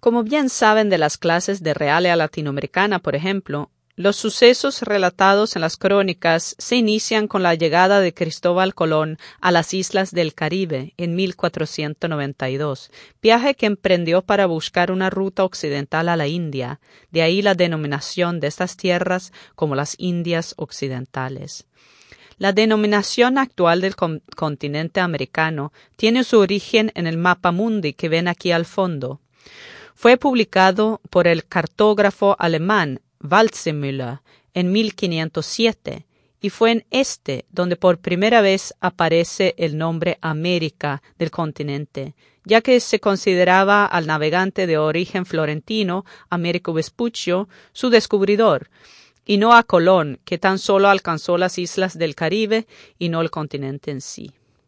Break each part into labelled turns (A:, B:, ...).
A: Como bien saben de las clases de Realia Latinoamericana, por ejemplo, los sucesos relatados en las crónicas se inician con la llegada de Cristóbal Colón a las islas del Caribe en 1492, viaje que emprendió para buscar una ruta occidental a la India, de ahí la denominación de estas tierras como las Indias Occidentales. La denominación actual del continente americano tiene su origen en el mapa mundi que ven aquí al fondo. Fue publicado por el cartógrafo alemán Waldseemüller en 1507 y fue en este donde por primera vez aparece el nombre América del continente, ya que se consideraba al navegante de origen florentino, Américo Vespuccio, su descubridor, y no a Colón, que tan solo alcanzó las islas del Caribe y no el continente en sí.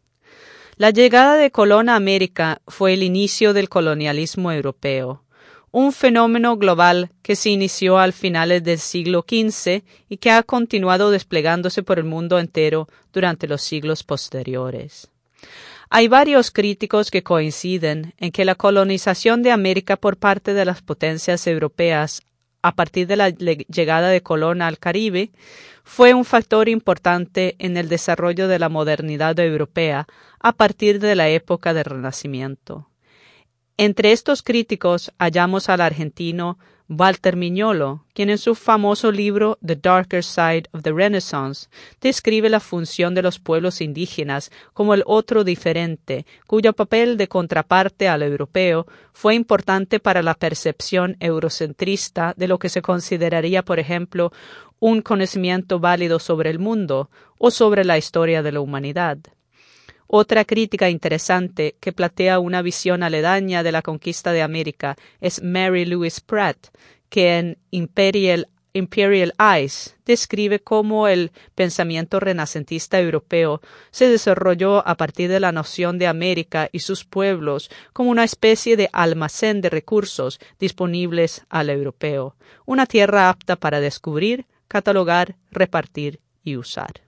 A: La llegada de Colón a América fue el inicio del colonialismo europeo, un fenómeno global que se inició al finales del siglo XV y que ha continuado desplegándose por el mundo entero durante los siglos posteriores. Hay varios críticos que coinciden en que la colonización de América por parte de las potencias europeas a partir de la llegada de Colón al Caribe fue un factor importante en el desarrollo de la modernidad europea a partir de la época del Renacimiento. Entre estos críticos hallamos al argentino Walter Mignolo, quien en su famoso libro The Darker Side of the Renaissance describe la función de los pueblos indígenas como el otro diferente, cuyo papel de contraparte al europeo fue importante para la percepción eurocentrista de lo que se consideraría, por ejemplo, un conocimiento válido sobre el mundo o sobre la historia de la humanidad. Otra crítica interesante que plantea una visión aledaña de la conquista de América es Mary Louise Pratt, que en Imperial Eyes describe cómo el pensamiento renacentista europeo se desarrolló a partir de la noción de América y sus pueblos como una especie de almacén de recursos disponibles al europeo, una tierra apta para descubrir, catalogar, repartir y usar.